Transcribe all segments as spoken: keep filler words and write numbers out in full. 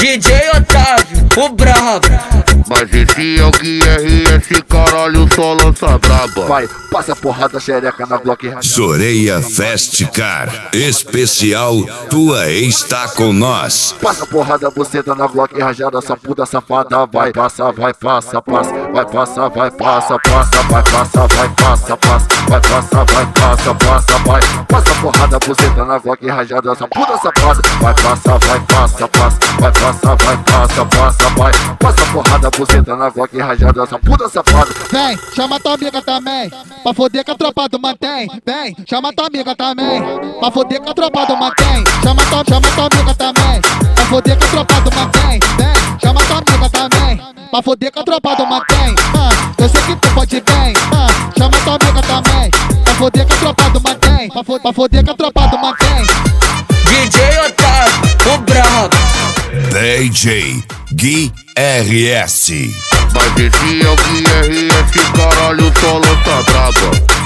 D J Otávio, o brabo. Mas esse é o Gui R S, caralho, só lança braba. Vai, passa porrada xereca na Glock. Soreia Fest Car especial, tua ex tá com nós. Passa porrada, buceta na Glock rajada, essa puta safada. Vai, passa, vai, passa, passa. Vai, passa, vai, passa, passa. Vai, passa, vai, passa, passa. Vai, passa, vai, passa, passa. Vai, passa porrada, buceta na Glock rajada, essa puta safada. Vai, passa, vai, passa, passa. Vai, passa, vai, passa, passa. Vai, passa porrada, buceta na Glock rajada, essa puta safada. Vem, chama tua amiga também, pra foder que a tropa do mantém. Vem, chama tua amiga também, pra foder que a tropa do mantém. Chama tua, chama tua amiga também, pra foder que a tropa do mantém. Vem, chama tua amiga também, pra foder que a tropa do mantém. Ah, eu sei que tu pode bem, ah, chama tua amiga também, pra foder que a tropa do mantém. Pra, fo pra foder que a tropa do mantém. D J Otávio, o brabo. D J Gui R S. Mas esse é o Gui R S, caralho, só lança braba.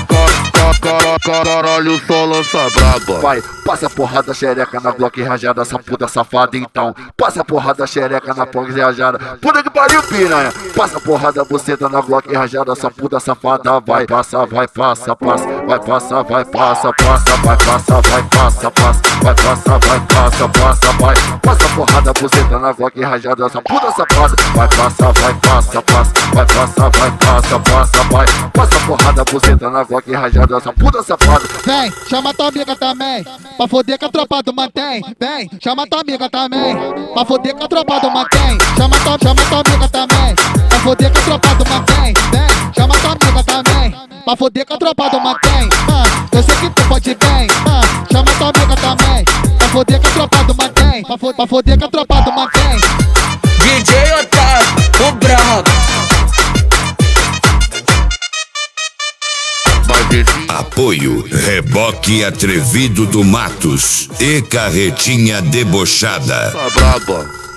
Caralho, só lança braba. Vai, passa porrada xereca na Glock rajada, essa puta safada então. Passa porrada xereca na Glock rajada, puta que pariu, piranha. Passa porrada, buceta na Glock rajada, essa puta safada. Vai, passa, vai, passa, passa. Vai, passa, vai, passa, passa. Vai, passa, vai, passa, passa. Vai, passa, vai, passa, passa. Vai, passa porrada, buceta na Glock rajada, essa puta safada. Vai, passa, vai, passa, passa. Vai, passa, vai, passa, passa. Vai, passa porrada, buceta na Glock rajada, essa puta safada. Vem, chama tua amiga também, pra foder que a tropa do mantém. Vem, chama tua amiga também, pra foder que a tropa do mantém. Chama tua, chama tua amiga também, pra foder que a tropa do mantém. Vem, chama tua amiga também, pra foder que a tropa do mantém. Ah, eu sei que tu pode bem, ah, chama tua amiga também, pra foder que a tropa do mantém. Pra, fo pra foder que a tropa do mantém. D J Otávio, o brabo. Apoio Reboque Atrevido do Matos e Carretinha Debochada. Braba.